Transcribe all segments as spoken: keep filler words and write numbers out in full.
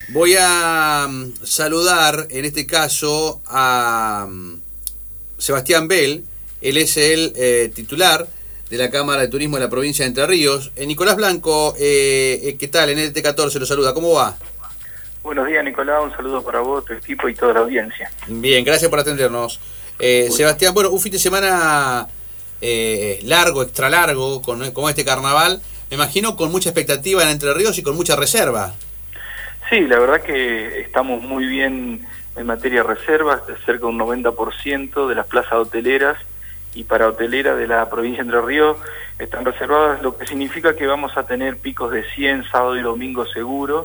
Voy a um, saludar en este caso a um, Sebastián Bell. Él es el eh, titular de la Cámara de Turismo de la provincia de Entre Ríos. Eh, Nicolás Blanco, eh, ¿qué tal? En N T catorce lo saluda. ¿Cómo va? Buenos días, Nicolás. Un saludo para vos, tu equipo y toda la audiencia. Bien, gracias por atendernos. Eh, Sebastián, bueno, un fin de semana eh, largo, extra largo, con, con este carnaval. Me imagino con mucha expectativa en Entre Ríos y con mucha reserva. Sí, la verdad que estamos muy bien en materia de reservas, cerca de un noventa por ciento de las plazas hoteleras y para hoteleras de la provincia de Entre Ríos están reservadas, lo que significa que vamos a tener picos de cien sábado y domingo seguro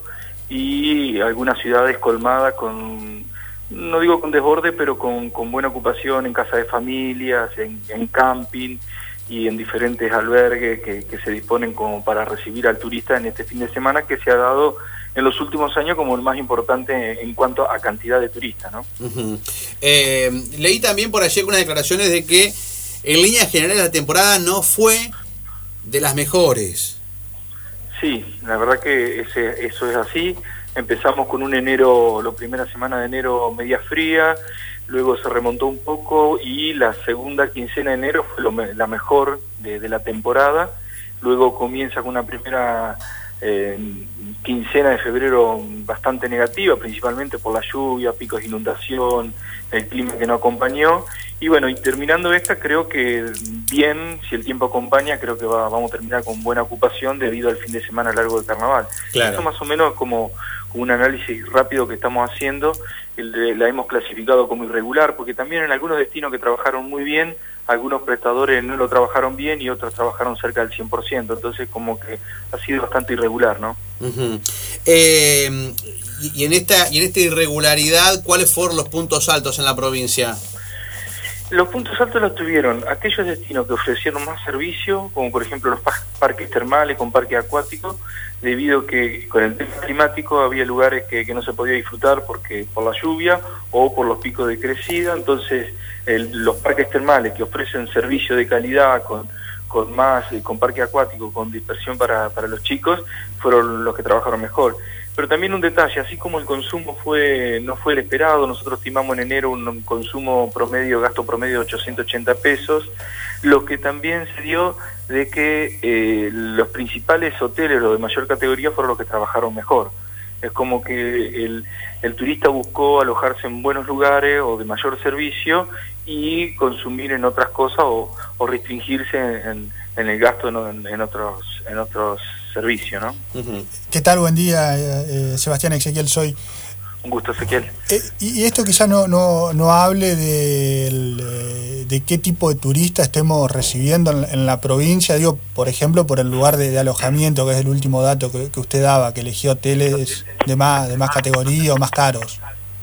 y algunas ciudades colmadas con, no digo con desborde, pero con, con buena ocupación en casa de familias, en, en camping y en diferentes albergues que, que se disponen como para recibir al turista en este fin de semana que se ha dado en los últimos años como el más importante en cuanto a cantidad de turistas, ¿no? Uh-huh. eh, leí también por allí algunas declaraciones de que en líneas generales la temporada no fue de las mejores. Sí, la verdad que ese, eso es así. Empezamos con un enero, la primera semana de enero media fría, luego se remontó un poco y la segunda quincena de enero fue lo, la mejor de, de la temporada. Luego comienza con una primera eh, quincena de febrero bastante negativa, principalmente por la lluvia, picos de inundación, el clima que no acompañó. Y bueno, y terminando esta, creo que bien, si el tiempo acompaña, creo que va, vamos a terminar con buena ocupación debido al fin de semana largo de carnaval. Claro. Esto más o menos como un análisis rápido que estamos haciendo, el de, la hemos clasificado como irregular, porque también en algunos destinos que trabajaron muy bien, algunos prestadores no lo trabajaron bien y otros trabajaron cerca del cien por ciento, entonces como que ha sido bastante irregular, ¿no? Uh-huh. eh, y, y en esta y en esta irregularidad, ¿cuáles fueron los puntos altos en la provincia? Los puntos altos los tuvieron aquellos destinos que ofrecieron más servicio, como por ejemplo los parques termales con parque acuático, debido a que con el tema climático había lugares que, que no se podía disfrutar porque por la lluvia o por los picos de crecida. Entonces el, los parques termales que ofrecen servicio de calidad con, con más, con parque acuático, con dispersión para, para los chicos, fueron los que trabajaron mejor. Pero también un detalle, así como el consumo fue no fue el esperado, nosotros estimamos en enero un consumo promedio, gasto promedio de ochocientos ochenta pesos, lo que también se dio de que eh, los principales hoteles, los de mayor categoría, fueron los que trabajaron mejor. Es como que el, el turista buscó alojarse en buenos lugares o de mayor servicio y consumir en otras cosas o, o restringirse en, en el gasto en, en otros en otros servicios, ¿no? Uh-huh. ¿Qué tal? Buen día, eh, Sebastián. Ezequiel soy. Un gusto, Ezequiel. Eh, y esto quizás no, no, no hable de, de qué tipo de turista estemos recibiendo en, en la provincia, digo, por ejemplo, por el lugar de, de alojamiento, que es el último dato que, que usted daba, que eligió hoteles de más, de más categoría o más caros.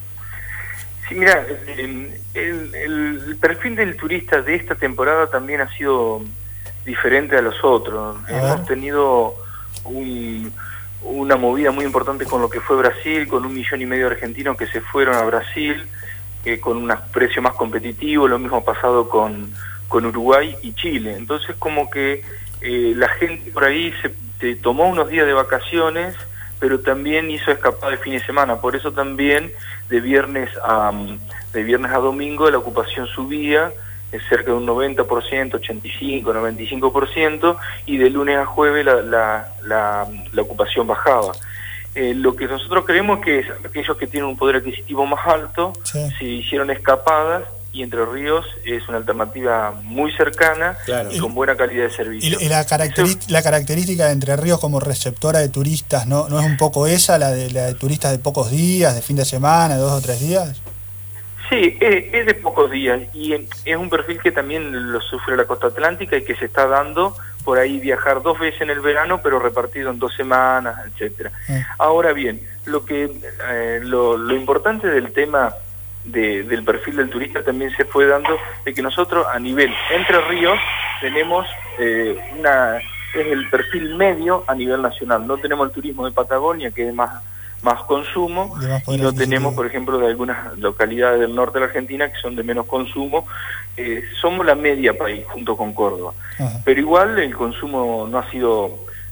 Sí, mira, el, el, el perfil del turista de esta temporada también ha sido diferente a los otros. A Hemos ver. tenido un... una movida muy importante con lo que fue Brasil, con un millón y medio de argentinos que se fueron a Brasil, eh, con un precio más competitivo, lo mismo ha pasado con, con Uruguay y Chile. Entonces como que eh, la gente por ahí se, se tomó unos días de vacaciones, pero también hizo escapada de fin de semana, por eso también de viernes a, de viernes a domingo la ocupación subía, es cerca de un noventa por ciento, ochenta y cinco, noventa y cinco por ciento, y de lunes a jueves la, la, la, la ocupación bajaba. Eh, lo que nosotros creemos que es aquellos que tienen un poder adquisitivo más alto, sí. se hicieron escapadas, y Entre Ríos es una alternativa muy cercana, claro, y con buena calidad de servicio. Y la, característica, Eso, la característica de Entre Ríos como receptora de turistas, ¿no, no es un poco esa, la de, la de turistas de pocos días, de fin de semana, de dos o tres días? Sí, es, es de pocos días y es un perfil que también lo sufre la costa atlántica y que se está dando por ahí viajar dos veces en el verano, pero repartido en dos semanas, etcétera. Eh. Ahora bien, lo que eh, lo, lo importante del tema de, del perfil del turista también se fue dando de que nosotros a nivel Entre Ríos tenemos eh, una es el perfil medio a nivel nacional. No tenemos el turismo de Patagonia, que es más más consumo, y no tenemos, por ejemplo, de algunas localidades del norte de la Argentina que son de menos consumo. Eh, somos la media país junto con Córdoba. Ajá. Pero igual el consumo no ha sido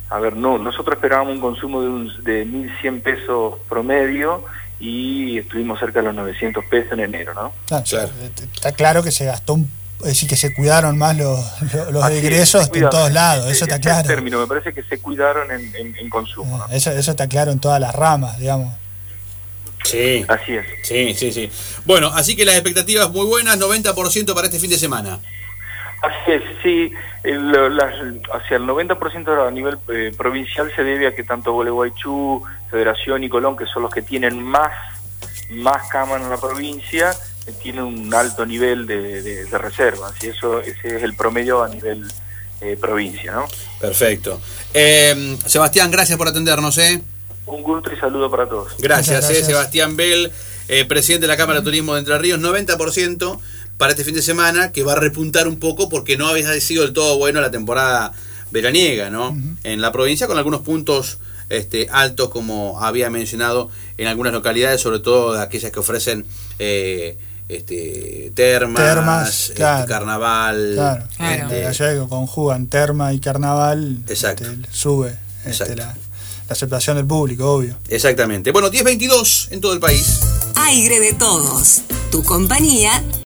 a ver, no, nosotros esperábamos un consumo de, un, de mil cien pesos promedio y estuvimos cerca de los novecientos pesos en enero, ¿no? Claro, claro. Está claro que se gastó un... Es decir, que se cuidaron más los, los, los egresos en todos lados, ese, eso está ese claro. Es el término, me parece que se cuidaron en, en, en consumo. ¿No? Eso, eso está claro en todas las ramas, digamos. Sí. Así es. Sí, sí, sí. Bueno, así que las expectativas muy buenas, noventa por ciento para este fin de semana. Así es, sí. El, las, hacia el noventa por ciento a nivel eh, provincial se debe a que tanto Gualeguaychú, Federación y Colón, que son los que tienen más, más cámaras en la provincia, tiene un alto nivel de, de, de reservas, y eso ese es el promedio a nivel eh, provincia, ¿no? Perfecto. Eh, Sebastián, gracias por atendernos, ¿eh? Un gusto y saludo para todos. Gracias, gracias. Eh, Sebastián Bell, eh, presidente de la Cámara de Turismo de Entre Ríos, noventa por ciento para este fin de semana, que va a repuntar un poco porque no había sido del todo bueno la temporada veraniega, ¿no? Uh-huh. En la provincia, con algunos puntos este, altos, como había mencionado, en algunas localidades, sobre todo aquellas que ofrecen eh, este, termas, termas este, claro, carnaval. Claro, este, claro. Allá que conjugan terma y carnaval, exacto. Este, sube este, la, la aceptación del público, obvio. Exactamente. Bueno, diez veintidós en todo el país. Aire de todos, tu compañía